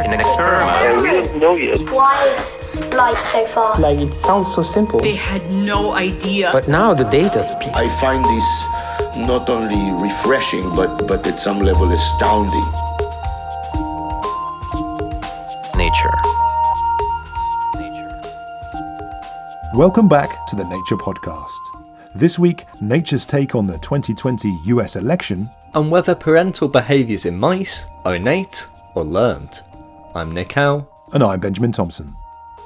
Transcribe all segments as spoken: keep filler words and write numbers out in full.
in an experiment. And we don't know yet. Why is light so far? Like, it sounds so simple. They had no idea. But now the data speaks. I find this not only refreshing, but, but at some level astounding. Nature. Welcome back to the Nature Podcast. This week, Nature's take on the twenty twenty U S election and whether parental behaviours in mice are innate or learned. I'm Nick Howe. And I'm Benjamin Thompson.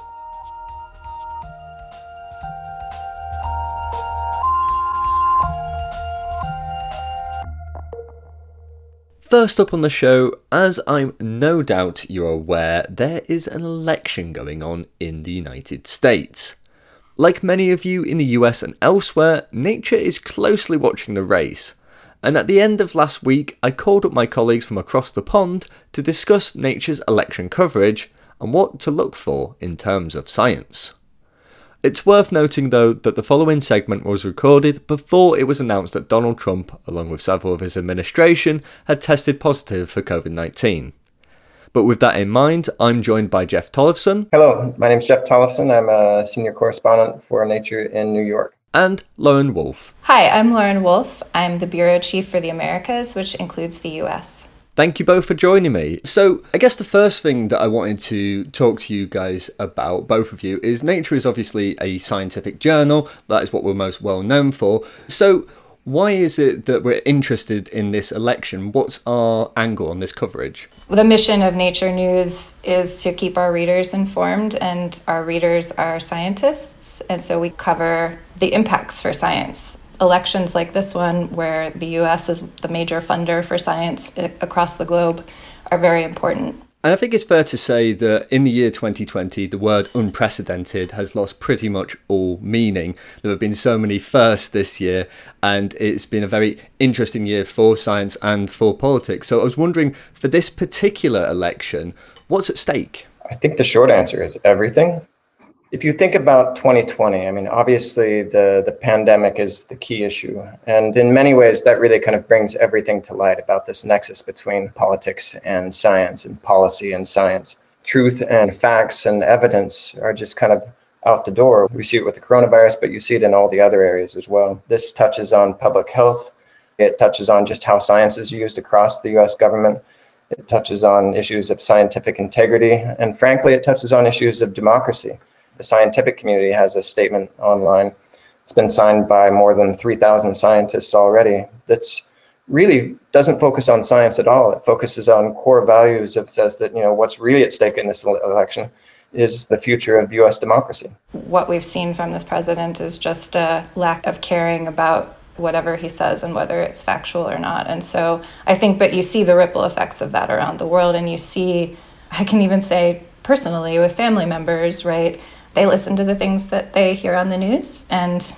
First up on the show, as I'm no doubt you're aware, there is an election going on in the United States. Like many of you in the U S and elsewhere, Nature is closely watching the race. And at the end of last week, I called up my colleagues from across the pond to discuss Nature's election coverage and what to look for in terms of science. It's worth noting though that the following segment was recorded before it was announced that Donald Trump, along with several of his administration, had tested positive for covid nineteen. But with that in mind, I'm joined by Jeff Tollefson. Hello, my name's Jeff Tollefson. I'm a senior correspondent for Nature in New York. And Lauren Wolfe. Hi, I'm Lauren Wolfe. I'm the bureau chief for the Americas, which includes the U S. Thank you both for joining me. So I guess the first thing that I wanted to talk to you guys about, both of you, is Nature is obviously a scientific journal. That is what we're most well known for. So why is it that we're interested in this election? What's our angle on this coverage? The mission of Nature News is to keep our readers informed, and our readers are scientists, and so we cover the impacts for science. Elections like this one, where the U S is the major funder for science across the globe, are very important. And I think it's fair to say that in the year twenty twenty, the word unprecedented has lost pretty much all meaning. There have been so many firsts this year, and it's been a very interesting year for science and for politics. So I was wondering, for this particular election, what's at stake? I think the short answer is everything. If you think about twenty twenty, I mean, obviously the, the pandemic is the key issue. And in many ways, that really kind of brings everything to light about this nexus between politics and science and policy and science. Truth and facts and evidence are just kind of out the door. We see it with the coronavirus, but you see it in all the other areas as well. This touches on public health. It touches on just how science is used across the U S government. It touches on issues of scientific integrity. And frankly, it touches on issues of democracy. The scientific community has a statement online. It's been signed by more than three thousand scientists already. That's really doesn't focus on science at all. It focuses on core values. It says that, you know, what's really at stake in this election is the future of U S democracy. What we've seen from this president is just a lack of caring about whatever he says and whether it's factual or not. And so I think, but you see the ripple effects of that around the world. And you see, I can even say personally with family members, right? They listen to the things that they hear on the news, and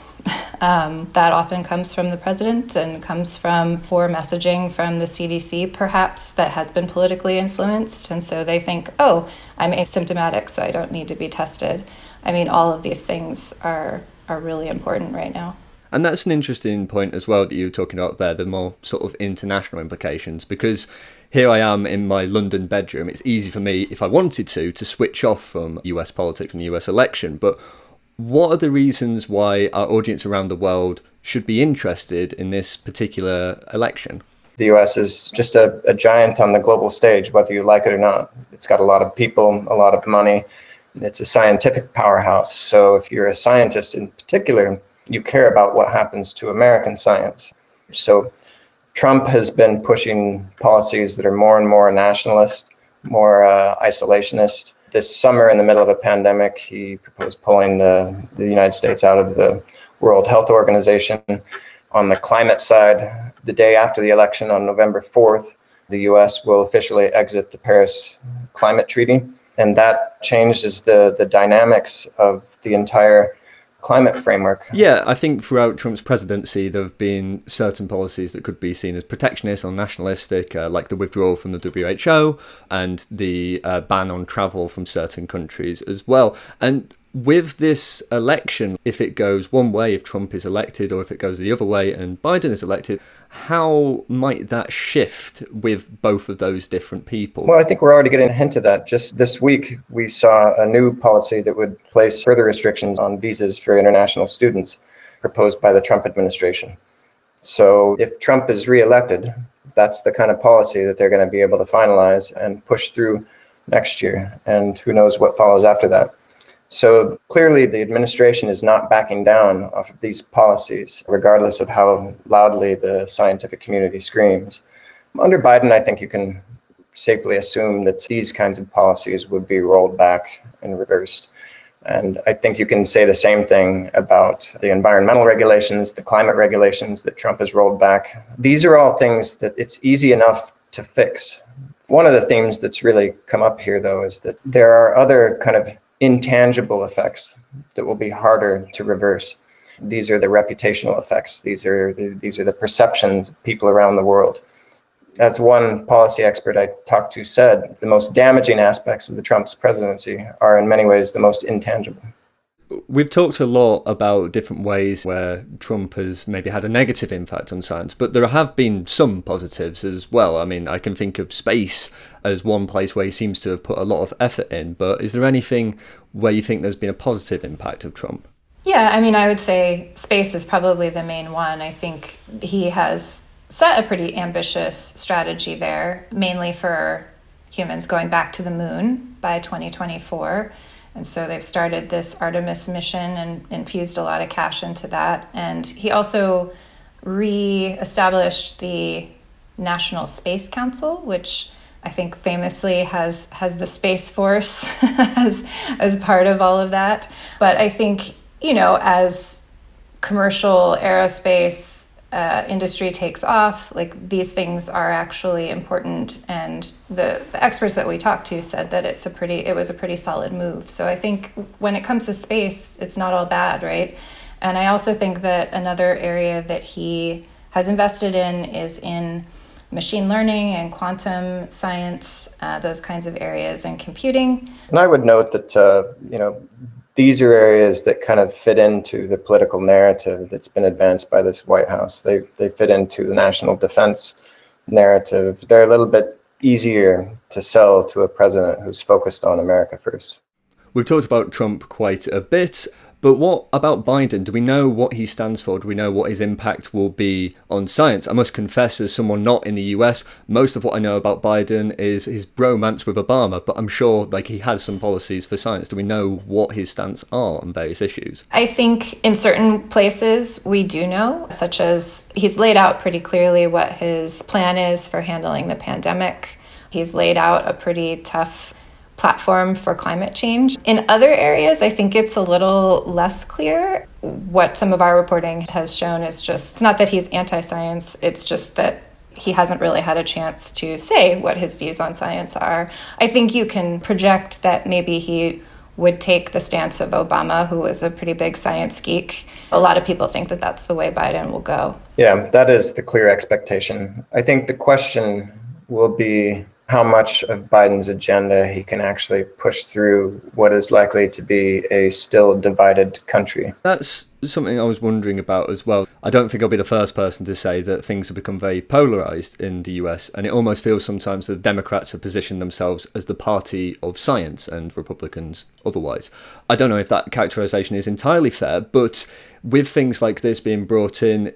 um, that often comes from the president and comes from poor messaging from the C D C, perhaps, that has been politically influenced. And so they think, oh, I'm asymptomatic, so I don't need to be tested. I mean, all of these things are are really important right now. And that's an interesting point as well that you were talking about there, the more sort of international implications, because here I am in my London bedroom. It's easy for me, if I wanted to, to switch off from U S politics and the U S election. But what are the reasons why our audience around the world should be interested in this particular election? The U S is just a, a giant on the global stage, whether you like it or not. It's got a lot of people, a lot of money. It's a scientific powerhouse. So if you're a scientist in particular, you care about what happens to American science. So Trump has been pushing policies that are more and more nationalist, more uh, isolationist. This summer, in the middle of a pandemic, he proposed pulling the, the United States out of the World Health Organization. On the climate side, the day after the election, on November fourth, the U S will officially exit the Paris Climate Treaty. And that changes the, the dynamics of the entire climate framework. Yeah, I think throughout Trump's presidency, there have been certain policies that could be seen as protectionist or nationalistic, uh, like the withdrawal from the W H O and the uh, ban on travel from certain countries as well. And With this election, if it goes one way, if Trump is elected, or if it goes the other way and Biden is elected, how might that shift with both of those different people? Well, I think we're already getting a hint of that. Just this week, we saw a new policy that would place further restrictions on visas for international students proposed by the Trump administration. So if Trump is reelected, that's the kind of policy that they're going to be able to finalize and push through next year. And who knows what follows after that. So clearly, the administration is not backing down off of these policies, regardless of how loudly the scientific community screams. Under Biden, I think you can safely assume that these kinds of policies would be rolled back and reversed. And I think you can say the same thing about the environmental regulations, the climate regulations that Trump has rolled back. These are all things that it's easy enough to fix. One of the themes that's really come up here, though, is that there are other kind of intangible effects that will be harder to reverse. These are the reputational effects. These are the, these are the perceptions of people around the world. As one policy expert I talked to said, the most damaging aspects of the Trump's presidency are in many ways the most intangible. We've talked a lot about different ways where Trump has maybe had a negative impact on science, but there have been some positives as well. I mean, I can think of space as one place where he seems to have put a lot of effort in, but is there anything where you think there's been a positive impact of Trump? Yeah, I mean, I would say space is probably the main one. I think he has set a pretty ambitious strategy there, mainly for humans going back to the moon by twenty twenty-four. And so they've started this Artemis mission and infused a lot of cash into that. And he also re-established the National Space Council, which I think famously has has the Space Force as, as part of all of that. But I think, you know, as commercial aerospace Uh, industry takes off, like these things are actually important, and the, the experts that we talked to said that it's a pretty it was a pretty solid move. So I think when it comes to space, it's not all bad, right? And I also think that another area that he has invested in is in machine learning and quantum science, uh, those kinds of areas, and computing. And I would note that uh, you know these are areas that kind of fit into the political narrative that's been advanced by this White House. They they fit into the national defense narrative. They're a little bit easier to sell to a president who's focused on America first. We've talked about Trump quite a bit, but what about Biden? Do we know what he stands for? Do we know what his impact will be on science? I must confess, as someone not in the U S, most of what I know about Biden is his bromance with Obama, but I'm sure like he has some policies for science. Do we know what his stance are on various issues? I think in certain places we do know, such as he's laid out pretty clearly what his plan is for handling the pandemic. He's laid out a pretty tough platform for climate change. In other areas, I think it's a little less clear. What some of our reporting has shown is just, it's not that he's anti-science, it's just that he hasn't really had a chance to say what his views on science are. I think you can project that maybe he would take the stance of Obama, who was a pretty big science geek. A lot of people think that that's the way Biden will go. Yeah, that is the clear expectation. I think the question will be how much of Biden's agenda he can actually push through what is likely to be a still divided country. That's something I was wondering about as well. I don't think I'll be the first person to say that things have become very polarized in the U S, and it almost feels sometimes that Democrats have positioned themselves as the party of science and Republicans otherwise. I don't know if that characterization is entirely fair, but with things like this being brought in,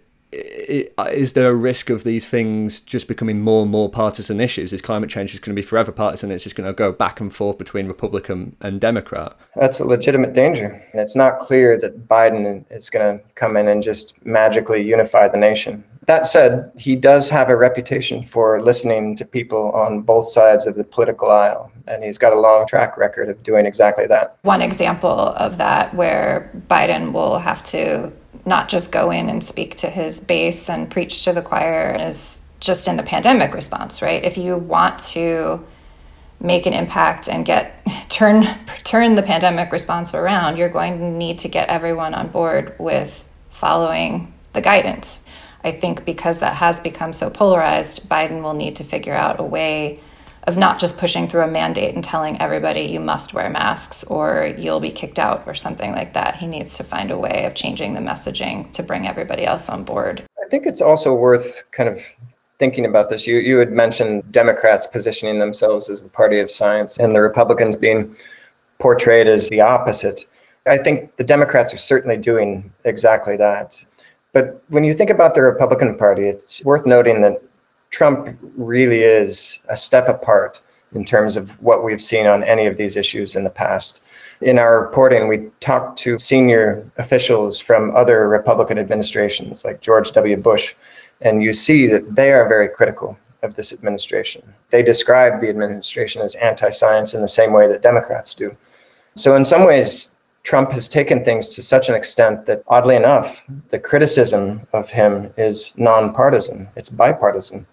is there a risk of these things just becoming more and more partisan issues? Is climate change just going to be forever partisan? It's just going to go back and forth between Republican and Democrat? That's a legitimate danger. And it's not clear that Biden is going to come in and just magically unify the nation. That said, he does have a reputation for listening to people on both sides of the political aisle, and he's got a long track record of doing exactly that. One example of that where Biden will have to not just go in and speak to his base and preach to the choir is just in the pandemic response, right? If you want to make an impact and get turn turn the pandemic response around, you're going to need to get everyone on board with following the guidance. I think because that has become so polarized, Biden will need to figure out a way of not just pushing through a mandate and telling everybody you must wear masks or you'll be kicked out or something like that. He needs to find a way of changing the messaging to bring everybody else on board. I think it's also worth kind of thinking about this. You you had mentioned Democrats positioning themselves as the party of science and the Republicans being portrayed as the opposite. I think the Democrats are certainly doing exactly that. But when you think about the Republican Party, it's worth noting that Trump really is a step apart in terms of what we've seen on any of these issues in the past. In our reporting, we talked to senior officials from other Republican administrations like George W. Bush, and you see that they are very critical of this administration. They describe the administration as anti-science in the same way that Democrats do. So in some ways, Trump has taken things to such an extent that, oddly enough, the criticism of him is nonpartisan. It's bipartisan.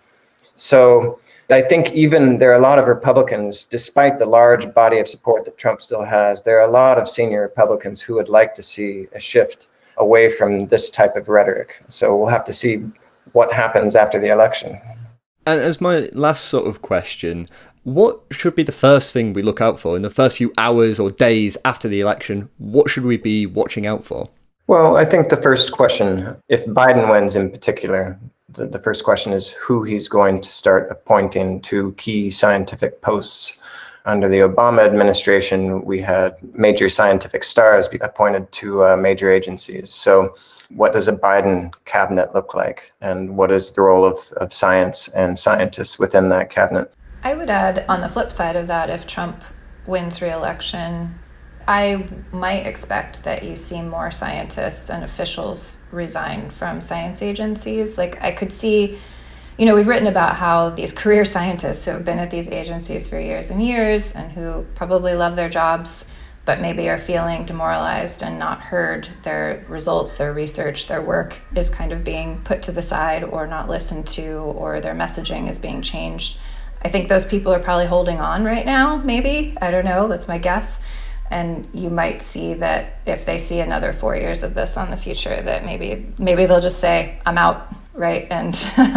So I think even there are a lot of Republicans, despite the large body of support that Trump still has, there are a lot of senior Republicans who would like to see a shift away from this type of rhetoric. So we'll have to see what happens after the election. And as my last sort of question, what should be the first thing we look out for in the first few hours or days after the election? What should we be watching out for? Well, I think the first question, if Biden wins in particular, the, the first question is who he's going to start appointing to key scientific posts. Under the Obama administration, we had major scientific stars be appointed to uh, major agencies. So what does a Biden cabinet look like? And what is the role of, of science and scientists within that cabinet? I would add, on the flip side of that, if Trump wins re-election, I might expect that you see more scientists and officials resign from science agencies. Like, I could see, you know, we've written about how these career scientists who have been at these agencies for years and years and who probably love their jobs, but maybe are feeling demoralized and not heard. Their results, their research, their work is kind of being put to the side or not listened to, or their messaging is being changed. I think those people are probably holding on right now, maybe. I don't know, that's my guess. And you might see that if they see another four years of this on the future, that maybe maybe they'll just say, I'm out, right, and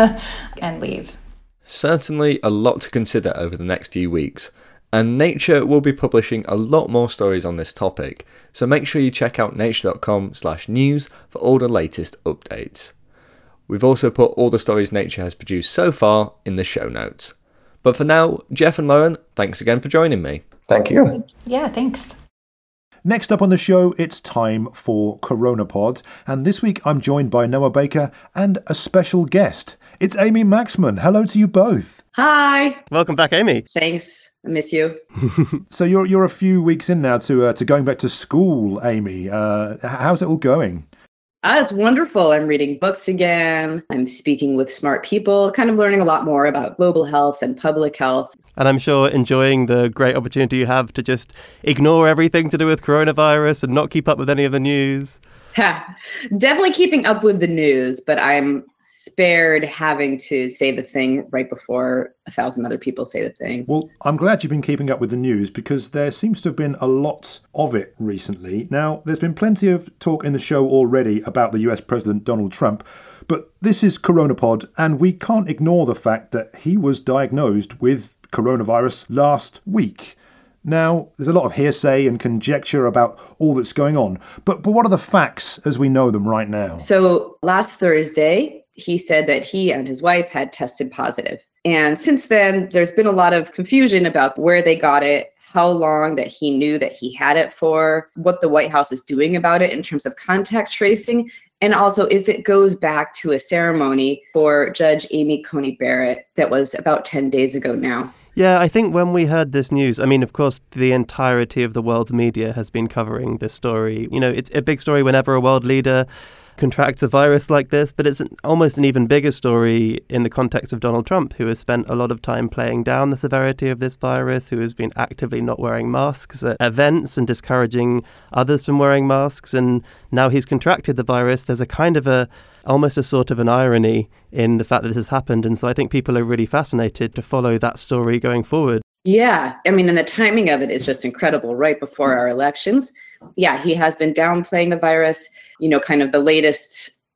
and leave. Certainly a lot to consider over the next few weeks. And Nature will be publishing a lot more stories on this topic, so make sure you check out nature.com slash news for all the latest updates. We've also put all the stories Nature has produced so far in the show notes. But for now, Jeff and Lauren, thanks again for joining me. Thank you. Yeah, thanks. Next up on the show, it's time for CoronaPod, and this week I'm joined by Noah Baker and a special guest. It's Amy Maxman. Hello to you both. Hi. Welcome back, Amy. Thanks. I miss you. So you're you're a few weeks in now to uh, to going back to school, Amy. Uh, how's it all going? Ah, it's wonderful. I'm reading books again. I'm speaking with smart people, kind of learning a lot more about global health and public health. And I'm sure enjoying the great opportunity you have to just ignore everything to do with coronavirus and not keep up with any of the news. Ha, definitely keeping up with the news, but I'm spared having to say the thing right before a thousand other people say the thing. Well, I'm glad you've been keeping up with the news because there seems to have been a lot of it recently. Now, there's been plenty of talk in the show already about the U S President Donald Trump, but this is CoronaPod, and we can't ignore the fact that he was diagnosed with coronavirus last week. Now, there's a lot of hearsay and conjecture about all that's going on, but but what are the facts as we know them right now? So last Thursday, he said that he and his wife had tested positive. And since then, there's been a lot of confusion about where they got it, how long that he knew that he had it for, what the White House is doing about it in terms of contact tracing, and also if it goes back to a ceremony for Judge Amy Coney Barrett that was about ten days ago now. Yeah, I think when we heard this news, I mean, of course, the entirety of the world's media has been covering this story. You know, it's a big story whenever a world leader contracts a virus like this, but it's an, almost an even bigger story in the context of Donald Trump, who has spent a lot of time playing down the severity of this virus, who has been actively not wearing masks at events and discouraging others from wearing masks. And now he's contracted the virus. There's a kind of a almost a sort of an irony in the fact that this has happened. And so I think people are really fascinated to follow that story going forward. Yeah, I mean, and the timing of it is just incredible right before our elections. Yeah, he has been downplaying the virus. You know, kind of the latest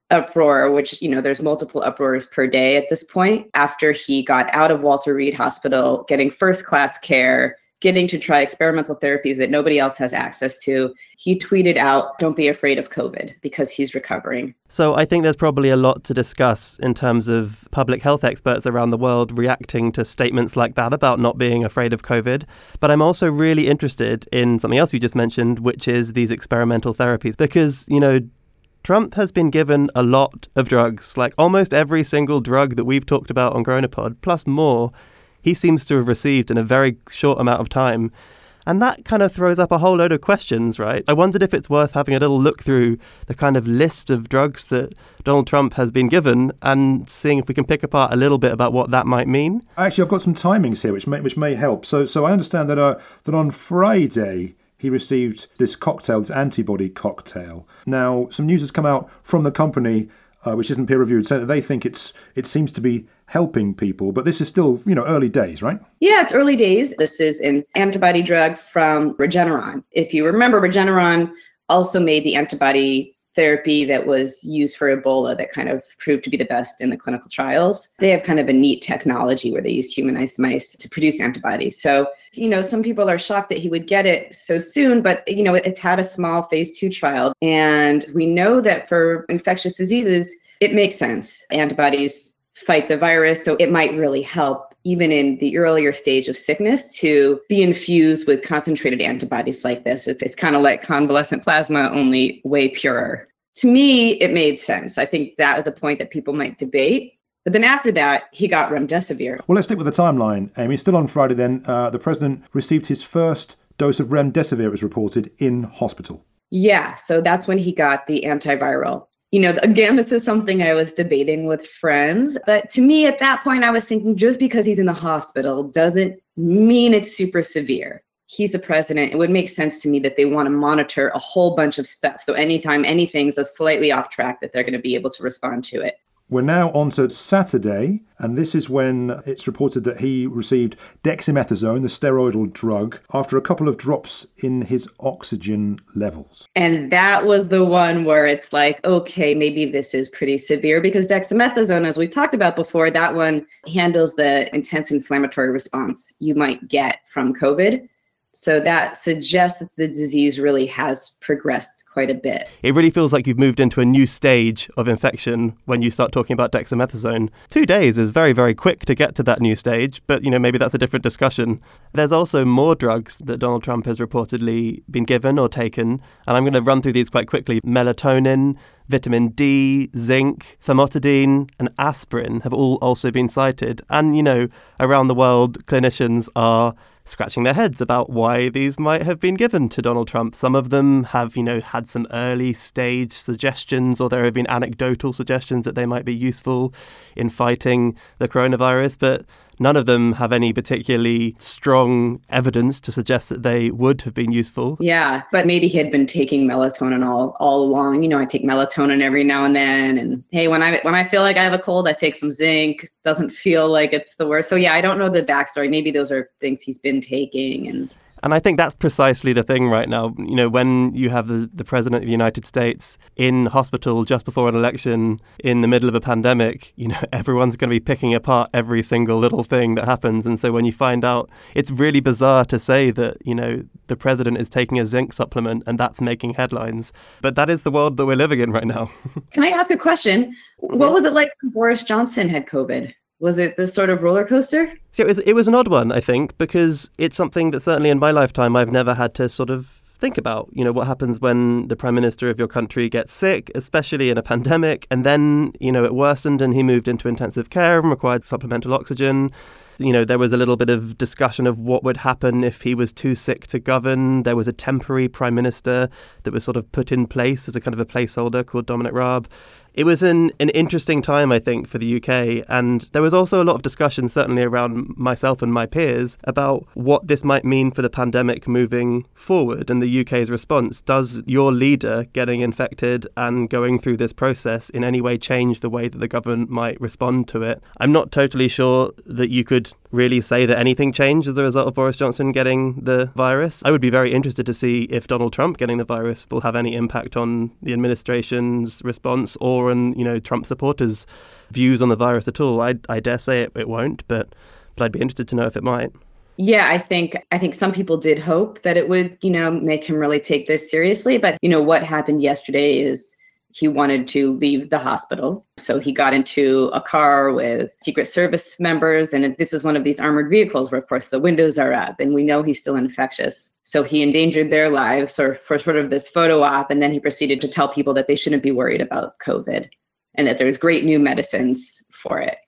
uproar, which, you know, there's multiple uproars per day at this point, after he got out of Walter Reed Hospital, getting first class care, getting to try experimental therapies that nobody else has access to. He tweeted out, "Don't be afraid of COVID," because he's recovering. So I think there's probably a lot to discuss in terms of public health experts around the world reacting to statements like that about not being afraid of COVID. But I'm also really interested in something else you just mentioned, which is these experimental therapies, because, you know, Trump has been given a lot of drugs, like almost every single drug that we've talked about on CoronaPod, plus more, he seems to have received in a very short amount of time. And that kind of throws up a whole load of questions, right? I wondered if it's worth having a little look through the kind of list of drugs that Donald Trump has been given and seeing if we can pick apart a little bit about what that might mean. Actually, I've got some timings here which may, which may help. So so I understand that uh, that on Friday he received this cocktail, this antibody cocktail. Now, some news has come out from the company, uh, which isn't peer-reviewed, saying that they think it's it seems to be helping people, but this is still, you know, early days, right? Yeah, it's early days. This is an antibody drug from Regeneron. If you remember, Regeneron also made the antibody therapy that was used for Ebola that kind of proved to be the best in the clinical trials. They have kind of a neat technology where they use humanized mice to produce antibodies. So, you know, some people are shocked that he would get it so soon, but, you know, it's had a small phase two trial. And we know that for infectious diseases, it makes sense. Antibodies fight the virus, so it might really help even in the earlier stage of sickness to be infused with concentrated antibodies like this. It's, it's kind of like convalescent plasma, only way purer. To me, it made sense. I think that was a point that people might debate. But then after that, he got remdesivir. Well, let's stick with the timeline, Amy. Still on Friday then, uh, the president received his first dose of remdesivir, it was reported, in hospital. Yeah, so that's when he got the antiviral. You know, again, this is something I was debating with friends. But to me, at that point, I was thinking just because he's in the hospital doesn't mean it's super severe. He's the president. It would make sense to me that they want to monitor a whole bunch of stuff. So anytime anything's a slightly off track, that they're going to be able to respond to it. We're now on to Saturday, and this is when it's reported that he received dexamethasone, the steroidal drug, after a couple of drops in his oxygen levels. And that was the one where it's like, okay, maybe this is pretty severe, because dexamethasone, as we talked about before, that one handles the intense inflammatory response you might get from COVID. So that suggests that the disease really has progressed quite a bit. It really feels like you've moved into a new stage of infection when you start talking about dexamethasone. Two days is very, very quick to get to that new stage, but, you know, maybe that's a different discussion. There's also more drugs that Donald Trump has reportedly been given or taken, and I'm going to run through these quite quickly. Melatonin, vitamin D, zinc, famotidine, and aspirin have all also been cited. And, you know, around the world, clinicians are scratching their heads about why these might have been given to Donald Trump. Some of them have, you know, had some early stage suggestions, or there have been anecdotal suggestions that they might be useful in fighting the coronavirus, but none of them have any particularly strong evidence to suggest that they would have been useful. Yeah, but maybe he had been taking melatonin all, all along. You know, I take melatonin every now and then. And hey, when I when I feel like I have a cold, I take some zinc. Doesn't feel like it's the worst. So yeah, I don't know the backstory. Maybe those are things he's been taking. And And I think that's precisely the thing right now. You know, when you have the, the president of the United States in hospital just before an election in the middle of a pandemic, you know, everyone's going to be picking apart every single little thing that happens. And so when you find out, it's really bizarre to say that, you know, the president is taking a zinc supplement and that's making headlines. But that is the world that we're living in right now. Can I ask a question? What was it like when Boris Johnson had COVID? Was it this sort of roller coaster? So it was, it was an odd one, I think, because it's something that certainly in my lifetime I've never had to sort of think about. You know, what happens when the prime minister of your country gets sick, especially in a pandemic, and then, you know, it worsened and he moved into intensive care and required supplemental oxygen. You know, there was a little bit of discussion of what would happen if he was too sick to govern. There was a temporary prime minister that was sort of put in place as a kind of a placeholder called Dominic Raab. It was an, an interesting time, I think, for the U K. And there was also a lot of discussion, certainly around myself and my peers, about what this might mean for the pandemic moving forward and the U K's response. Does your leader getting infected and going through this process in any way change the way that the government might respond to it? I'm not totally sure that you could really say that anything changed as a result of Boris Johnson getting the virus. I would be very interested to see if Donald Trump getting the virus will have any impact on the administration's response or on, you know, Trump supporters' views on the virus at all. I, I dare say it, it won't, but, but I'd be interested to know if it might. Yeah, I think I think some people did hope that it would, you know, make him really take this seriously. But, you know, what happened yesterday is he wanted to leave the hospital. So he got into a car with Secret Service members. And this is one of these armored vehicles where, of course, the windows are up and we know he's still infectious. So he endangered their lives or for sort of this photo op. And then he proceeded to tell people that they shouldn't be worried about COVID and that there's great new medicines for it.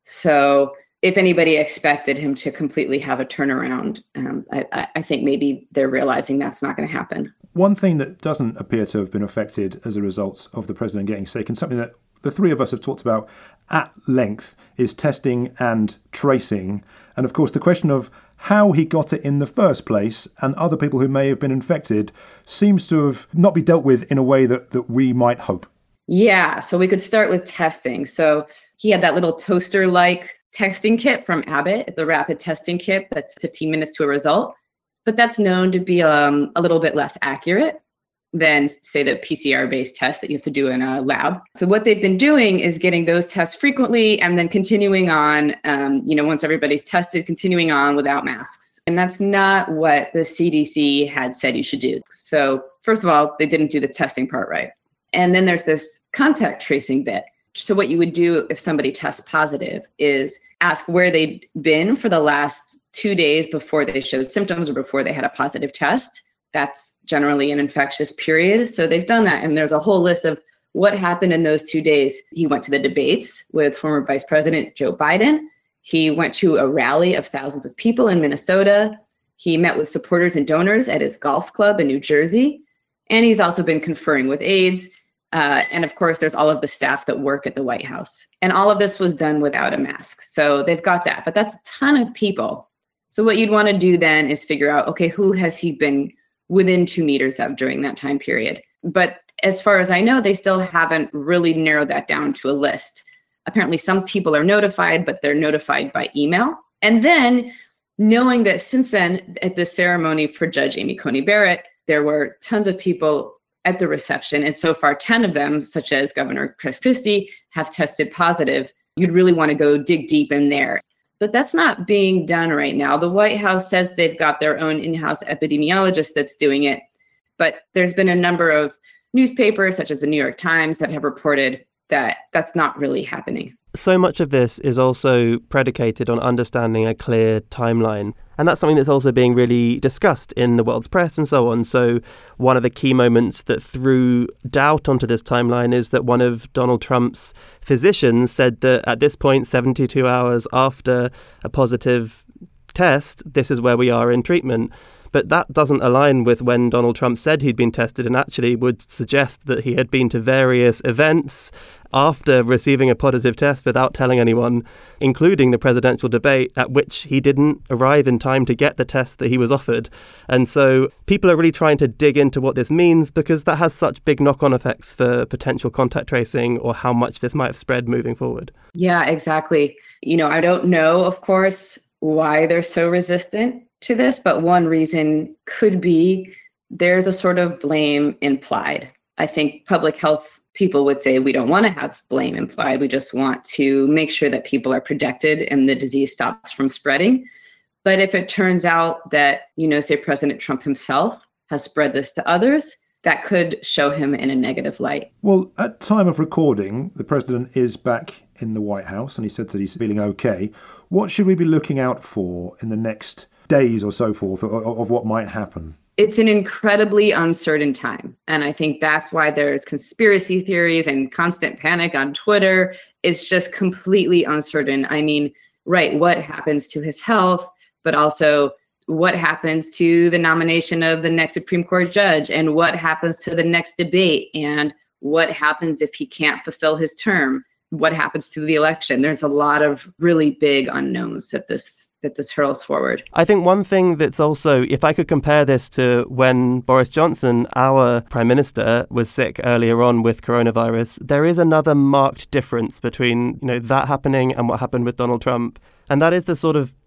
So if anybody expected him to completely have a turnaround, um, I, I think maybe they're realizing that's not going to happen. One thing that doesn't appear to have been affected as a result of the president getting sick, and something that the three of us have talked about at length, is testing and tracing. And of course, the question of how he got it in the first place and other people who may have been infected seems to have not be dealt with in a way that, that we might hope. Yeah, so we could start with testing. So he had that little toaster-like testing kit from Abbott, the rapid testing kit that's fifteen minutes to a result. But that's known to be um, a little bit less accurate than, say, the P C R-based test that you have to do in a lab. So what they've been doing is getting those tests frequently and then continuing on, um, you know, once everybody's tested, continuing on without masks. And that's not what the C D C had said you should do. So first of all, they didn't do the testing part right. And then there's this contact tracing bit. So what you would do if somebody tests positive is ask where they'd been for the last two days before they showed symptoms or before they had a positive test. That's generally an infectious period. So they've done that. And there's a whole list of what happened in those two days. He went to the debates with former Vice President Joe Biden. He went to a rally of thousands of people in Minnesota. He met with supporters and donors at his golf club in New Jersey. And he's also been conferring with aides. Uh, and of course, there's all of the staff that work at the White House. And all of this was done without a mask. So they've got that. But that's a ton of people. So what you'd want to do then is figure out, okay, who has he been within two meters of during that time period? But as far as I know, they still haven't really narrowed that down to a list. Apparently, some people are notified, but they're notified by email. And then knowing that since then, at the ceremony for Judge Amy Coney Barrett, there were tons of people at the reception. And so far, ten of them, such as Governor Chris Christie, have tested positive. You'd really want to go dig deep in there. But that's not being done right now. The White House says they've got their own in-house epidemiologist that's doing it. But there's been a number of newspapers, such as the New York Times, that have reported that that's not really happening. So much of this is also predicated on understanding a clear timeline. And that's something that's also being really discussed in the world's press and so on. So one of the key moments that threw doubt onto this timeline is that one of Donald Trump's physicians said that at this point, seventy-two hours after a positive test, this is where we are in treatment. But that doesn't align with when Donald Trump said he'd been tested, and actually would suggest that he had been to various events after receiving a positive test without telling anyone, including the presidential debate at which he didn't arrive in time to get the test that he was offered. And so people are really trying to dig into what this means, because that has such big knock-on effects for potential contact tracing or how much this might have spread moving forward. Yeah, exactly. You know, I don't know, of course, why they're so resistant to this, but one reason could be there's a sort of blame implied. I think public health people would say we don't want to have blame implied. We just want to make sure that people are protected and the disease stops from spreading. But if it turns out that, you know, say President Trump himself has spread this to others, that could show him in a negative light. Well, at time of recording, the president is back in the White House and he said that he's feeling okay. What should we be looking out for in the next days or so forth of, of what might happen? It's an incredibly uncertain time. And I think that's why there's conspiracy theories and constant panic on Twitter. It's just completely uncertain. I mean, right, what happens to his health, but also what happens to the nomination of the next Supreme Court judge, and what happens to the next debate, and what happens if he can't fulfill his term, what happens to the election. There's a lot of really big unknowns that this that this hurls forward. I think one thing that's also, if I could compare this to when Boris Johnson, our Prime Minister, was sick earlier on with coronavirus, there is another marked difference between, you know, that happening and what happened with Donald Trump. And that is the sort of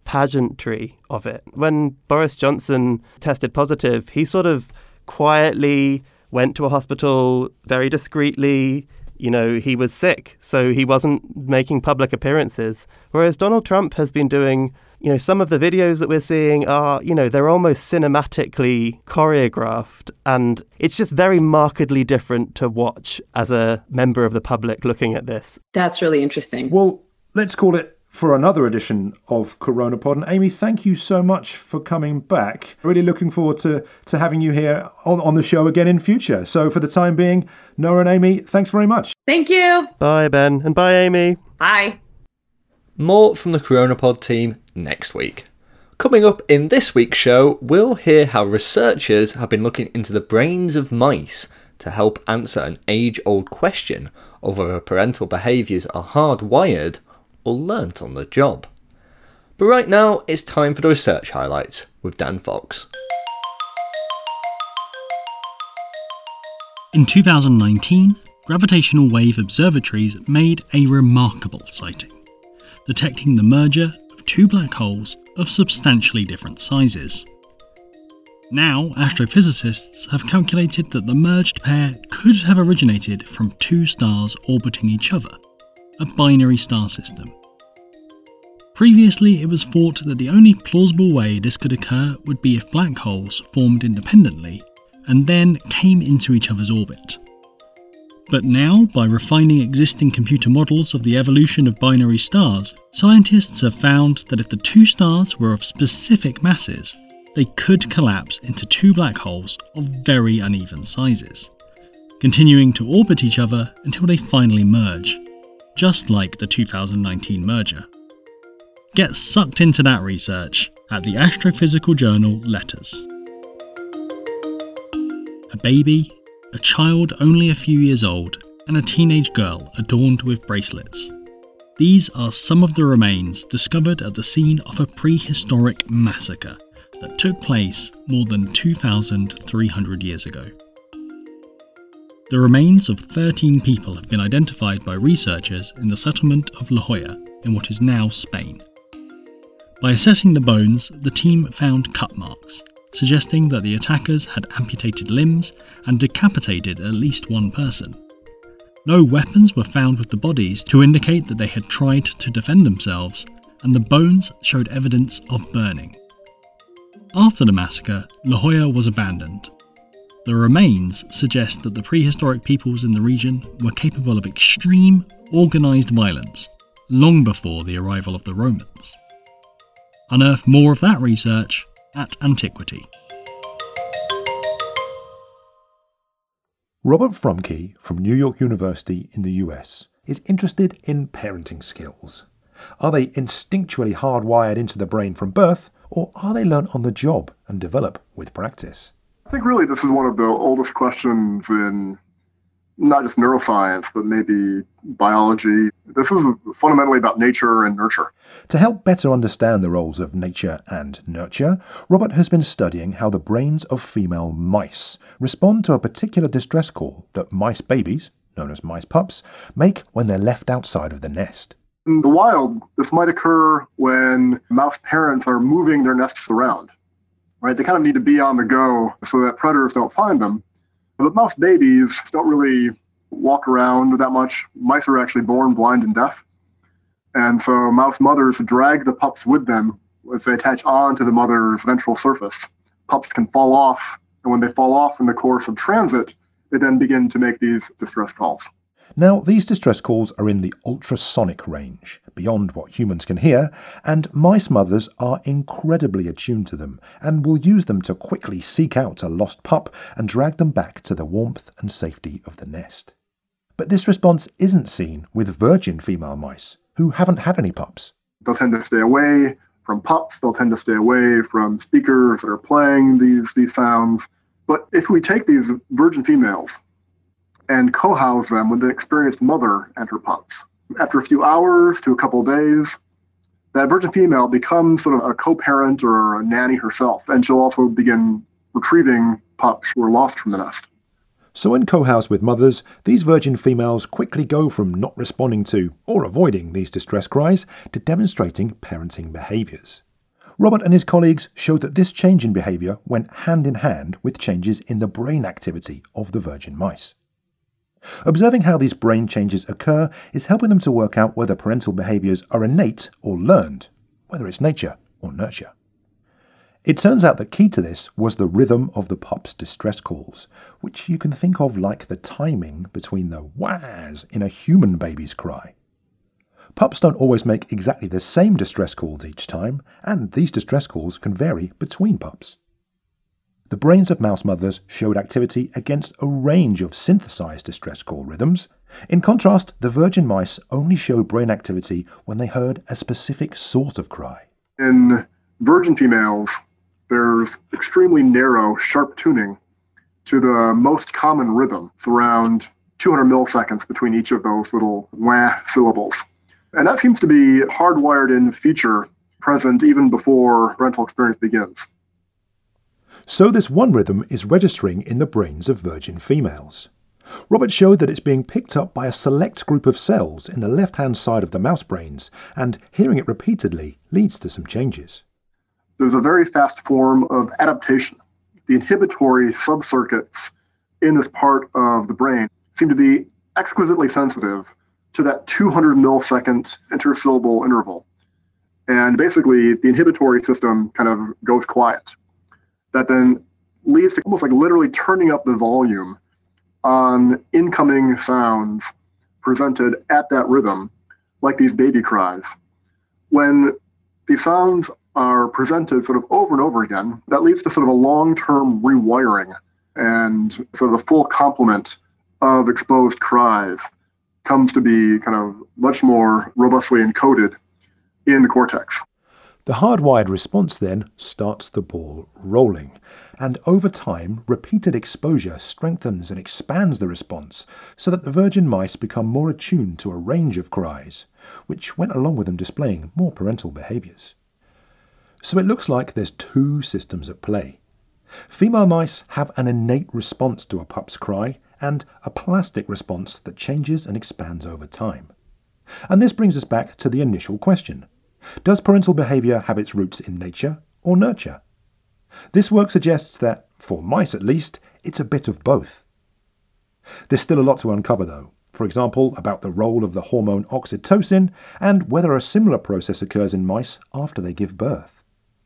pageantry of it. When Boris Johnson tested positive, he sort of quietly went to a hospital very discreetly. You know, he was sick, so he wasn't making public appearances. Whereas Donald Trump has been doing, you know, some of the videos that we're seeing are, you know, they're almost cinematically choreographed. And it's just very markedly different to watch as a member of the public looking at this. That's really interesting. Well, let's call it for another edition of CoronaPod. And Amy, thank you so much for coming back. Really looking forward to, to having you here on, on the show again in future. So for the time being, Noah and Amy, thanks very much. Thank you. Bye, Ben. And bye, Amy. Bye. More from the CoronaPod team next week. Coming up in this week's show, we'll hear how researchers have been looking into the brains of mice to help answer an age-old question of whether parental behaviours are hardwired or learnt on the job. But right now, it's time for the research highlights with Dan Fox. In two thousand nineteen, gravitational wave observatories made a remarkable sighting, detecting the merger of two black holes of substantially different sizes. Now, astrophysicists have calculated that the merged pair could have originated from two stars orbiting each other, a binary star system. Previously, it was thought that the only plausible way this could occur would be if black holes formed independently and then came into each other's orbit. But now, by refining existing computer models of the evolution of binary stars, scientists have found that if the two stars were of specific masses, they could collapse into two black holes of very uneven sizes, continuing to orbit each other until they finally merge, just like the two thousand nineteen merger. Get sucked into that research at the astrophysical journal Letters. A baby, a child only a few years old, and a teenage girl adorned with bracelets. These are some of the remains discovered at the scene of a prehistoric massacre that took place more than two thousand three hundred years ago. The remains of thirteen people have been identified by researchers in the settlement of La Jolla in what is now Spain. By assessing the bones, the team found cut marks, suggesting that the attackers had amputated limbs and decapitated at least one person. No weapons were found with the bodies to indicate that they had tried to defend themselves, and the bones showed evidence of burning. After the massacre, La Jolla was abandoned. The remains suggest that the prehistoric peoples in the region were capable of extreme, organised violence, long before the arrival of the Romans. Unearth more of that research at Antiquity. Robert Frumke from New York University in the U S is interested in parenting skills. Are they instinctually hardwired into the brain from birth, or are they learnt on the job and develop with practice? I think really this is one of the oldest questions in not just neuroscience, but maybe biology. This is fundamentally about nature and nurture. To help better understand the roles of nature and nurture, Robert has been studying how the brains of female mice respond to a particular distress call that mice babies, known as mice pups, make when they're left outside of the nest. In the wild, this might occur when mouse parents are moving their nests around. Right? They kind of need to be on the go so that predators don't find them. But mouse babies don't really walk around that much. Mice are actually born blind and deaf. And so mouse mothers drag the pups with them as they attach on to the mother's ventral surface. Pups can fall off, and when they fall off in the course of transit, they then begin to make these distress calls. Now, these distress calls are in the ultrasonic range, beyond what humans can hear, and mice mothers are incredibly attuned to them and will use them to quickly seek out a lost pup and drag them back to the warmth and safety of the nest. But this response isn't seen with virgin female mice, who haven't had any pups. They'll tend to stay away from pups, they'll tend to stay away from speakers that are playing these, these sounds. But if we take these virgin females and co-house them with an experienced mother and her pups, after a few hours to a couple of days, that virgin female becomes sort of a co-parent or a nanny herself, and she'll also begin retrieving pups who are lost from the nest. So in co-house with mothers, these virgin females quickly go from not responding to or avoiding these distress cries to demonstrating parenting behaviours. Robert and his colleagues showed that this change in behaviour went hand in hand with changes in the brain activity of the virgin mice. Observing how these brain changes occur is helping them to work out whether parental behaviours are innate or learned, whether it's nature or nurture. It turns out that key to this was the rhythm of the pup's distress calls, which you can think of like the timing between the wahs in a human baby's cry. Pups don't always make exactly the same distress calls each time, and these distress calls can vary between pups. The brains of mouse mothers showed activity against a range of synthesized distress call rhythms. In contrast, the virgin mice only showed brain activity when they heard a specific sort of cry. In virgin females, there's extremely narrow, sharp tuning to the most common rhythm. It's around two hundred milliseconds between each of those little wah syllables. And that seems to be a hardwired in feature present even before parental experience begins. So this one rhythm is registering in the brains of virgin females. Robert showed that it's being picked up by a select group of cells in the left-hand side of the mouse brains, and hearing it repeatedly leads to some changes. There's a very fast form of adaptation. The inhibitory subcircuits in this part of the brain seem to be exquisitely sensitive to that two hundred millisecond intersyllable interval. And basically, the inhibitory system kind of goes quiet. That then leads to almost like literally turning up the volume on incoming sounds presented at that rhythm, like these baby cries. When these sounds are presented sort of over and over again, that leads to sort of a long-term rewiring, and sort of a full complement of exposed cries comes to be kind of much more robustly encoded in the cortex. The hardwired response then starts the ball rolling, and over time, repeated exposure strengthens and expands the response so that the virgin mice become more attuned to a range of cries, which went along with them displaying more parental behaviours. So it looks like there's two systems at play. Female mice have an innate response to a pup's cry and a plastic response that changes and expands over time. And this brings us back to the initial question. Does parental behaviour have its roots in nature or nurture? This work suggests that, for mice at least, it's a bit of both. There's still a lot to uncover though, for example about the role of the hormone oxytocin and whether a similar process occurs in mice after they give birth.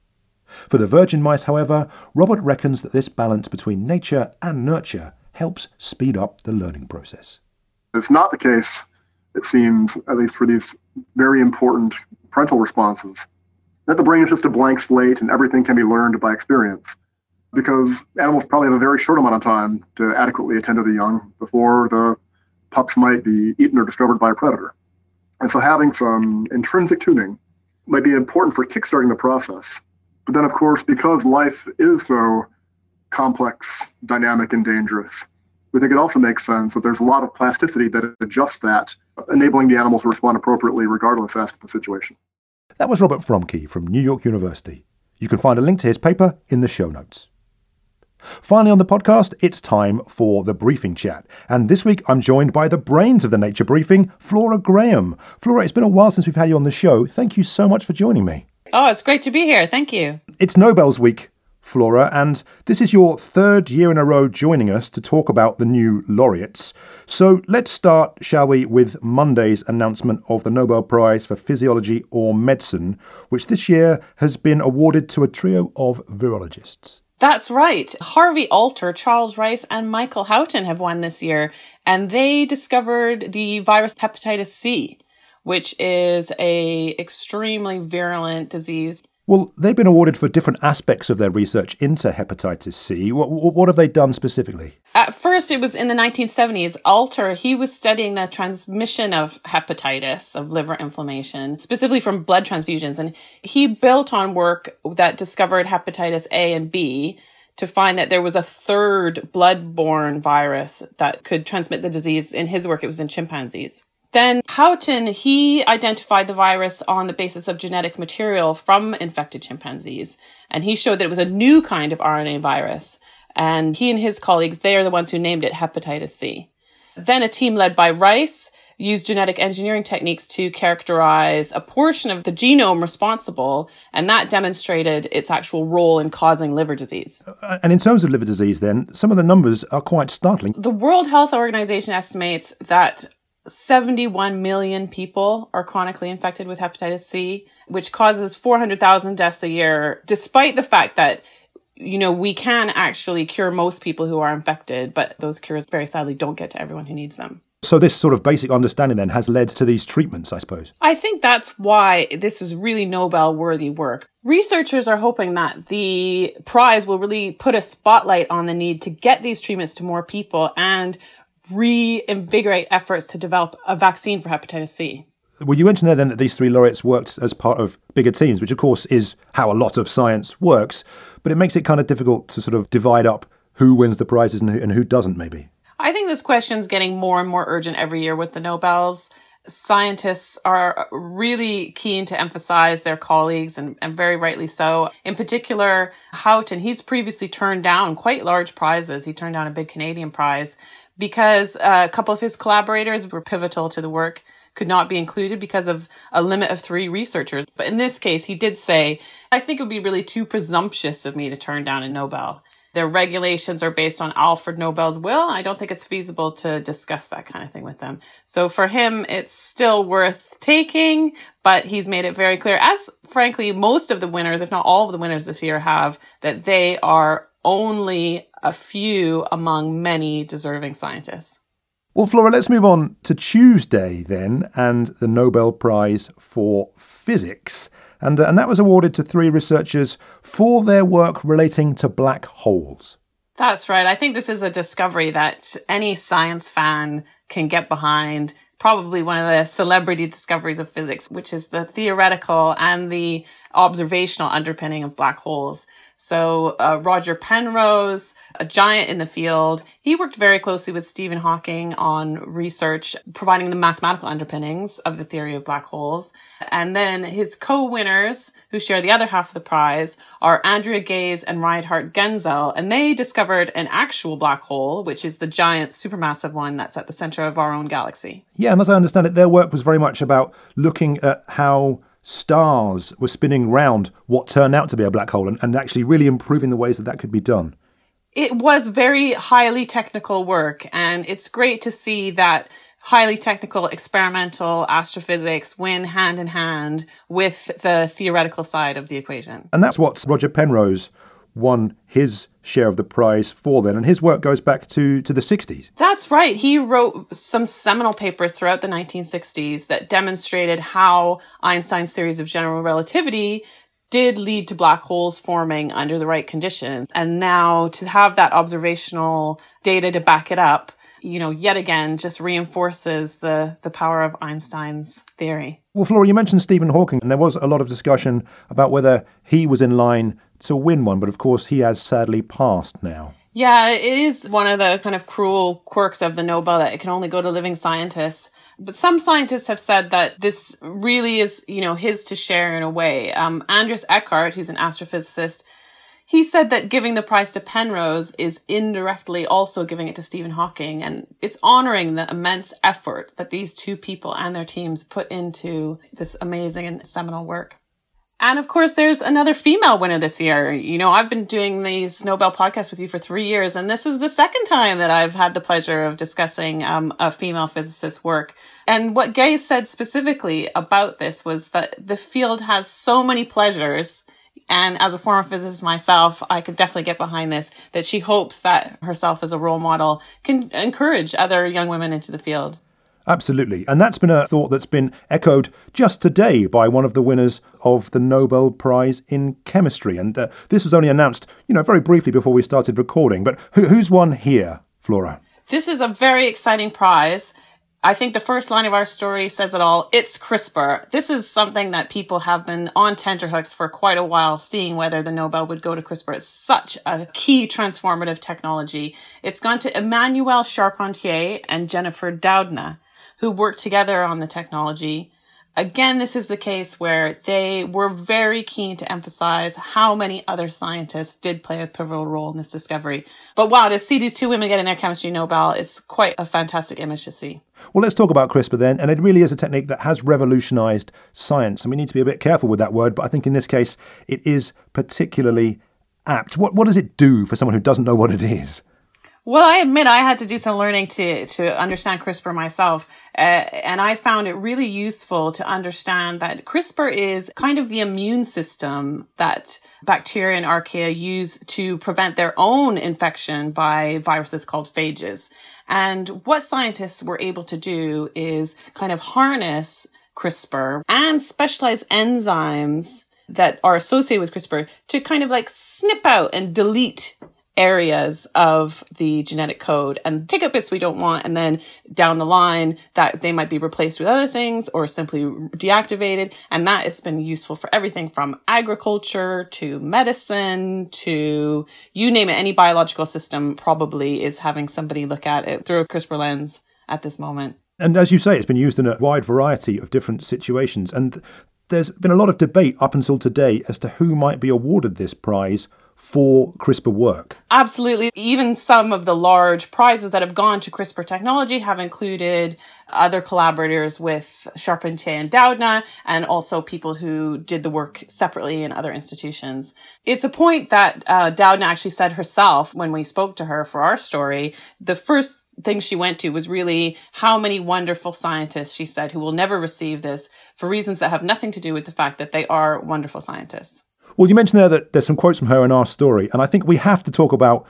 For the virgin mice, however, Robert reckons that this balance between nature and nurture helps speed up the learning process. It's not the case, it seems, at least for these very important parental responses, that the brain is just a blank slate and everything can be learned by experience, because animals probably have a very short amount of time to adequately attend to the young before the pups might be eaten or discovered by a predator. And so having some intrinsic tuning might be important for kickstarting the process. But then, of course, because life is so complex, dynamic, and dangerous, we think it also makes sense that there's a lot of plasticity that adjusts that, enabling the animal to respond appropriately regardless as to the situation. That was Robert Fromke from New York University. You can find a link to his paper in the show notes. Finally on the podcast, it's time for the briefing chat. And this week I'm joined by the brains of the Nature Briefing, Flora Graham. Flora, it's been a while since we've had you on the show. Thank you so much for joining me. Oh, it's great to be here. Thank you. It's Nobel's week, Flora, and this is your third year in a row joining us to talk about the new laureates. So let's start, shall we, with Monday's announcement of the Nobel Prize for Physiology or Medicine, which this year has been awarded to a trio of virologists. That's right. Harvey Alter, Charles Rice, and Michael Houghton have won this year, and they discovered the virus hepatitis C, which is a extremely virulent disease. Well, they've been awarded for different aspects of their research into hepatitis C. What, what have they done specifically? At first, it was in the nineteen seventies. Alter, he was studying the transmission of hepatitis, of liver inflammation, specifically from blood transfusions. And he built on work that discovered hepatitis A and B to find that there was a third blood-borne virus that could transmit the disease. In his work, it was in chimpanzees. Then Houghton, he identified the virus on the basis of genetic material from infected chimpanzees. And he showed that it was a new kind of R N A virus. And he and his colleagues, they are the ones who named it hepatitis C. Then a team led by Rice, used genetic engineering techniques to characterize a portion of the genome responsible, and that demonstrated its actual role in causing liver disease. And in terms of liver disease, then, some of the numbers are quite startling. The World Health Organization estimates that seventy-one million people are chronically infected with hepatitis C, which causes four hundred thousand deaths a year, despite the fact that, you know, we can actually cure most people who are infected, but those cures very sadly don't get to everyone who needs them. So this sort of basic understanding then has led to these treatments, I suppose. I think that's why this is really Nobel-worthy work. Researchers are hoping that the prize will really put a spotlight on the need to get these treatments to more people and reinvigorate efforts to develop a vaccine for hepatitis C. Well, you mentioned there then that these three laureates worked as part of bigger teams, which of course is how a lot of science works, but it makes it kind of difficult to sort of divide up who wins the prizes and who, and who doesn't, maybe. I think this question's getting more and more urgent every year with the Nobels. Scientists are really keen to emphasize their colleagues, and, and very rightly so. In particular, Houghton, he's previously turned down quite large prizes. He turned down a big Canadian prize because a couple of his collaborators were pivotal to the work, could not be included because of a limit of three researchers. But in this case, he did say, I think it would be really too presumptuous of me to turn down a Nobel. Their regulations are based on Alfred Nobel's will. I don't think it's feasible to discuss that kind of thing with them. So for him, it's still worth taking, but he's made it very clear, as frankly, most of the winners, if not all of the winners this year have, that they are only a few among many deserving scientists. Well, Flora, let's move on to Tuesday then, and the Nobel Prize for Physics. And, uh, and that was awarded to three researchers for their work relating to black holes. That's right. I think this is a discovery that any science fan can get behind. Probably one of the celebrity discoveries of physics, which is the theoretical and the observational underpinning of black holes. So uh, Roger Penrose, a giant in the field, he worked very closely with Stephen Hawking on research, providing the mathematical underpinnings of the theory of black holes. And then his co-winners, who share the other half of the prize, are Andrea Ghez and Reinhard Genzel. And they discovered an actual black hole, which is the giant supermassive one that's at the center of our own galaxy. Yeah, and as I understand it, their work was very much about looking at how stars were spinning round what turned out to be a black hole and, and actually really improving the ways that that could be done. It was very highly technical work, and it's great to see that highly technical experimental astrophysics win hand in hand with the theoretical side of the equation. And that's what Roger Penrose won his share of the prize for then, and his work goes back to, to the sixties. That's right. He wrote some seminal papers throughout the nineteen sixties that demonstrated how Einstein's theories of general relativity did lead to black holes forming under the right conditions. And now to have that observational data to back it up, you know, yet again, just reinforces the, the power of Einstein's theory. Well, Flora, you mentioned Stephen Hawking, and there was a lot of discussion about whether he was in line to win one, but of course he has sadly passed now. Yeah, it is one of the kind of cruel quirks of the Nobel that it can only go to living scientists. But some scientists have said that this really is, you know, his to share in a way. Um, Anders Eckhart, who's an astrophysicist, he said that giving the prize to Penrose is indirectly also giving it to Stephen Hawking, and it's honoring the immense effort that these two people and their teams put into this amazing and seminal work. And of course, there's another female winner this year. You know, I've been doing these Nobel podcasts with you for three years, and this is the second time that I've had the pleasure of discussing um, a female physicist's work. And what Ghez said specifically about this was that the field has so many pleasures. And as a former physicist myself, I could definitely get behind this, that she hopes that herself as a role model can encourage other young women into the field. Absolutely. And that's been a thought that's been echoed just today by one of the winners of the Nobel Prize in Chemistry. And uh, this was only announced, you know, very briefly before we started recording. But who, who's won here, Flora? This is a very exciting prize. I think the first line of our story says it all. It's CRISPR. This is something that people have been on tenterhooks for quite a while, seeing whether the Nobel would go to CRISPR. It's such a key transformative technology. It's gone to Emmanuelle Charpentier and Jennifer Doudna, who worked together on the technology. Again, this is the case where they were very keen to emphasize how many other scientists did play a pivotal role in this discovery. But wow, to see these two women getting their chemistry Nobel, it's quite a fantastic image to see. Well, let's talk about CRISPR then. And it really is a technique that has revolutionized science. And we need to be a bit careful with that word. But I think in this case, it is particularly apt. What, what does it do for someone who doesn't know what it is? Well, I admit I had to do some learning to, to understand CRISPR myself. Uh, and I found it really useful to understand that CRISPR is kind of the immune system that bacteria and archaea use to prevent their own infection by viruses called phages. And what scientists were able to do is kind of harness CRISPR and specialized enzymes that are associated with CRISPR to kind of like snip out and delete areas of the genetic code and take out bits we don't want, and then down the line that they might be replaced with other things or simply deactivated. And that has been useful for everything from agriculture to medicine to you name it. Any biological system probably is having somebody look at it through a CRISPR lens at this moment. And as you say, it's been used in a wide variety of different situations. And there's been a lot of debate up until today as to who might be awarded this prize for CRISPR work. Absolutely. Even some of the large prizes that have gone to CRISPR technology have included other collaborators with Charpentier and Doudna, and also people who did the work separately in other institutions. It's a point that uh, Doudna actually said herself when we spoke to her for our story. The first thing she went to was really how many wonderful scientists, she said, who will never receive this for reasons that have nothing to do with the fact that they are wonderful scientists. Well, you mentioned there that there's some quotes from her in our story, and I think we have to talk about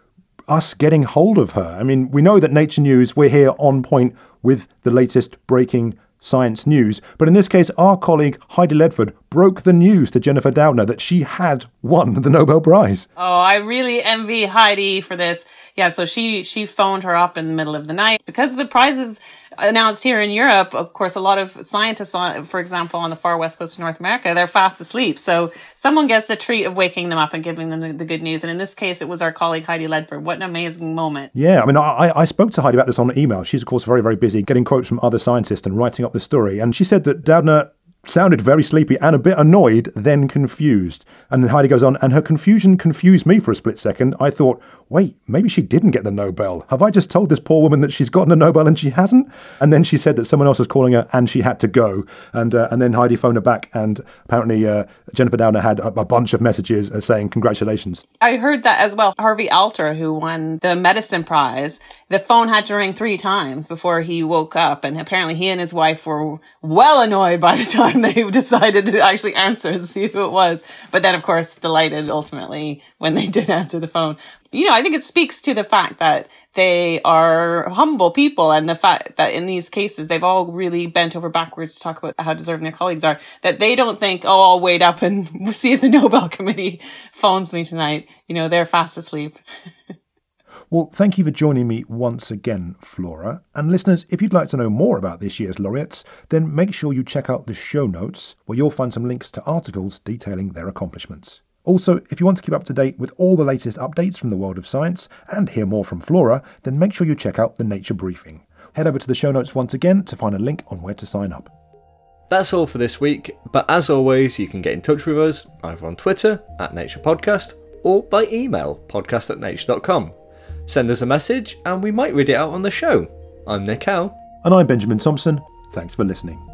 us getting hold of her. I mean, we know that Nature News, we're here on point with the latest breaking science news. But in this case, our colleague Heidi Ledford broke the news to Jennifer Doudna that she had won the Nobel Prize. Oh, I really envy Heidi for this. Yeah, so she she phoned her up in the middle of the night. Because the prizes announced here in Europe, of course, a lot of scientists, on, for example, on the far west coast of North America, they're fast asleep. So someone gets the treat of waking them up and giving them the, the good news. And in this case, it was our colleague Heidi Ledford. What an amazing moment. Yeah, I mean, I, I spoke to Heidi about this on email. She's, of course, very, very busy getting quotes from other scientists and writing up the story. And she said that Doudna sounded very sleepy and a bit annoyed, then confused. And then Heidi goes on, and her confusion confused me for a split second. I thought, wait, maybe she didn't get the Nobel. Have I just told this poor woman that she's gotten a Nobel and she hasn't? And then she said that someone else was calling her and she had to go. And uh, and then Heidi phoned her back, and apparently uh, Jennifer Doudna had a, a bunch of messages uh, saying congratulations. I heard that as well. Harvey Alter, who won the medicine prize, the phone had to ring three times before he woke up. And apparently he and his wife were well annoyed by the time they decided to actually answer and see who it was. But then, of course, delighted ultimately when they did answer the phone. You know, I think it speaks to the fact that they are humble people, and the fact that in these cases, they've all really bent over backwards to talk about how deserving their colleagues are, that they don't think, oh, I'll wait up and see if the Nobel Committee phones me tonight. You know, they're fast asleep. Well, thank you for joining me once again, Flora. And listeners, if you'd like to know more about this year's laureates, then make sure you check out the show notes, where you'll find some links to articles detailing their accomplishments. Also, if you want to keep up to date with all the latest updates from the world of science and hear more from Flora, then make sure you check out the Nature Briefing. Head over to the show notes once again to find a link on where to sign up. That's all for this week, but as always, you can get in touch with us either on Twitter at Nature Podcast or by email podcast at nature dot com. Send us a message and we might read it out on the show. I'm Nick Howe. And I'm Benjamin Thompson. Thanks for listening.